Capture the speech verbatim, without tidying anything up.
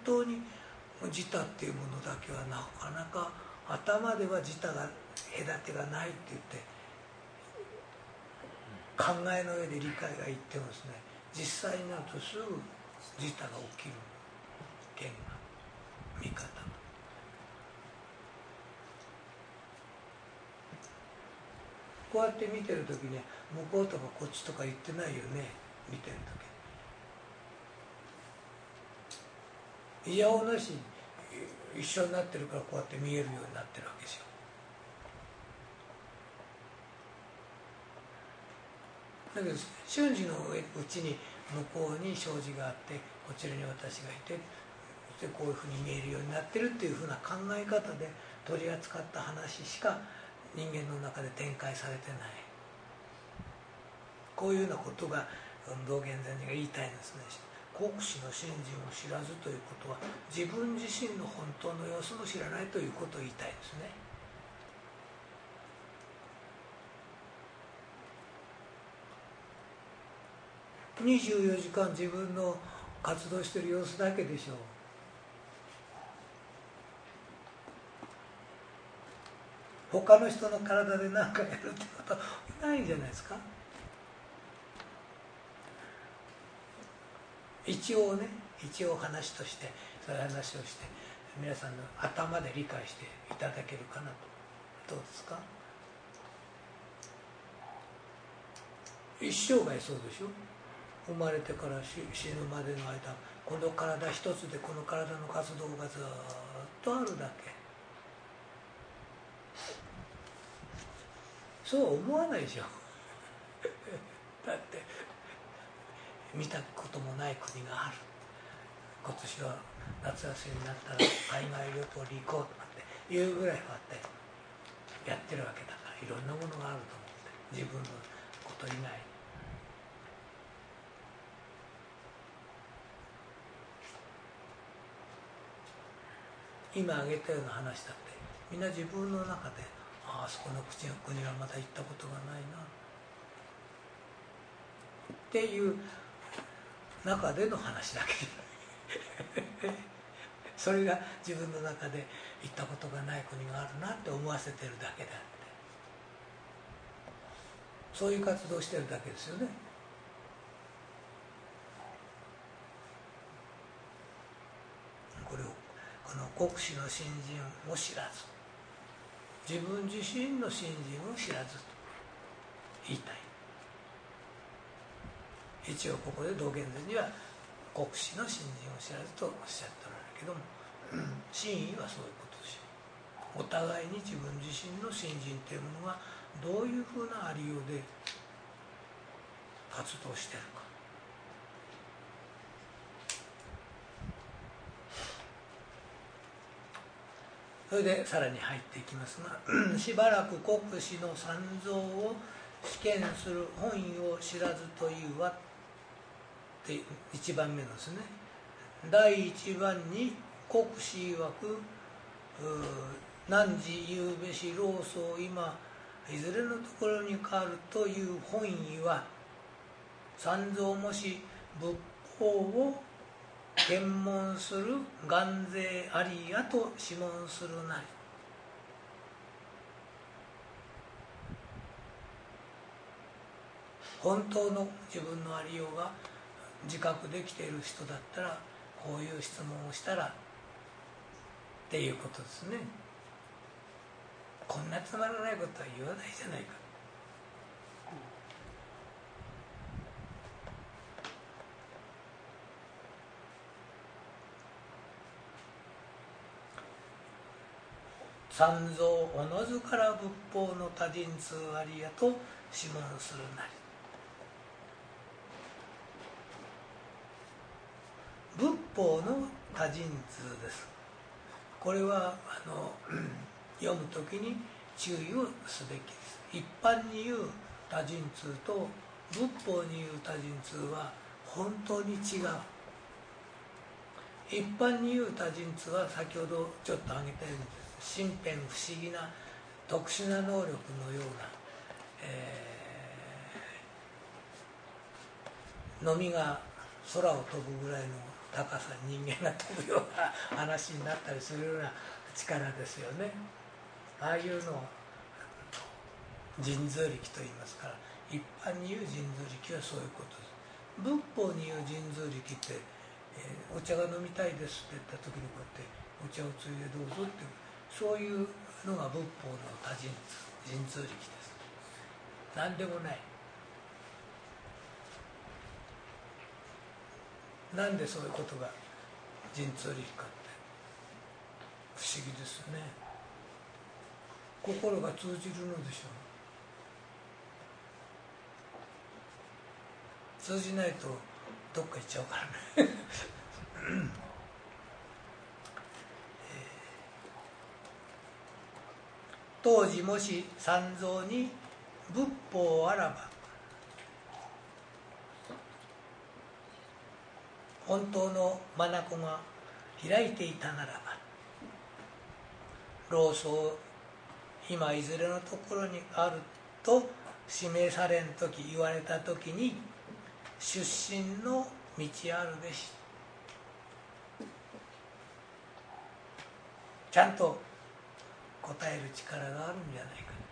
当に自他っていうものだけはなかなか頭では自他が隔てがないって言って考えの上で理解がいってもですね、実際になるとすぐ自他が起きる見が見方。こうやって見てる時に向こうとかこっちとか言ってないよね、見てる時。いやおなしに一緒になってるからこうやって見えるようになってるわけですよ。だけど瞬時のうちに向こうに障子があってこちらに私がいて、でこういうふうに見えるようになってるっていうふうな考え方で取り扱った話しか人間の中で展開されてない。こういうようなことが道元禅師が言いたいんですね。国師の信心を知らずということは自分自身の本当の様子も知らないということを言いたいんですね。にじゅうよじかん自分の活動している様子だけでしょう。他の人の体で何かやるってことはないじゃないですか。一応ね、一応話としてそういう話をして皆さんの頭で理解していただけるかなと。どうですか。一生涯そうでしょ。生まれてから死ぬまでの間、この体一つでこの体の活動がずっとあるだけ。そう思わないでしょ。だって見たこともない国がある。今年は夏休みになったら海外旅行に行こうとかっていうぐらいはあってやってるわけだから、いろんなものがあると思って、自分のこと以外に。今挙げたような話だってみんな自分の中で、ああそこの国はまだ行ったことがないなっていう中での話だけでそれが自分の中で行ったことがない国があるなって思わせてるだけであって、そういう活動をしてるだけですよね。これをこの国師の信心を知らず、自分自身の信心を知らずと言いたい。一応ここで道元禅には国師の信心を知らずとおっしゃっておられるけども、真意はそういうことでしょう。お互いに自分自身の信心というものがどういうふうなありようで活動しているか。それでさらに入っていきますが、しばらく国師の三蔵を試験する本意を知らずというはって一番目のですね。第一番に国師曰く汝言うべし老僧今いずれのところに変わるという本意は、三蔵もし仏法を検問する願勢ありやと諮問するなり。本当の自分のありようが自覚できている人だったらこういう質問をしたらっていうことですね。こんなつまらないことは言わないじゃないか。三蔵おのずから仏法の多人通ありやと諮問するなり。仏法の多人通です。これはあの読むときに注意をすべきです。一般に言う多人通と仏法に言う多人通は本当に違う。一般に言う多人通は先ほどちょっと挙げたように身辺不思議な特殊な能力のような、えー、のみが空を飛ぶぐらいの高さに人間が飛ぶような話になったりするような力ですよね。ああいうのを神通力と言いますから、一般に言う神通力はそういうことです。仏法に言う神通力って、えー、お茶が飲みたいですって言った時にこうやってお茶をついでどうぞっていう、そういうのが仏法の多神通、神通力です。何でもない。なんでそういうことが神通力かって不思議ですね。心が通じるのでしょう。通じないとどっか行っちゃうからね当時もし三蔵に仏法あらば本当の眼が開いていたならば、老僧今いずれのところにあると示されん時、言われた時に出身の道あるべし、ちゃんと答える力があるんじゃないか。